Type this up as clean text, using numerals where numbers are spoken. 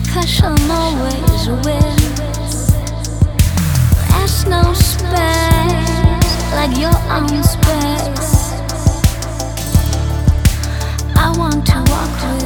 Passion always wins. There's no space like your own space. I want to walk with